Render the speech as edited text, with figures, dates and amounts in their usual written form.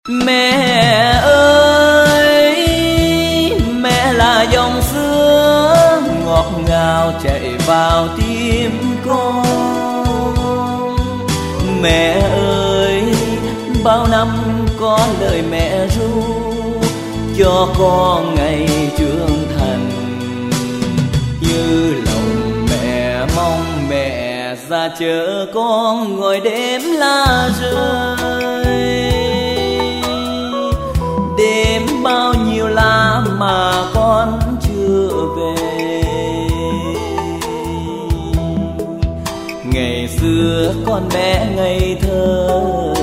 Mẹ ơi, mẹ là dòng sữa ngọt ngào chảy vào tim con. Mẹ ơi, bao năm có lời mẹ ru cho con ngày trưởng thành. Như lòng mẹ mong mẹ ra chở con ngồi đêm lá rơi. Đêm bao nhiêu lá mà con chưa về. Ngày xưa con bé ngây thơ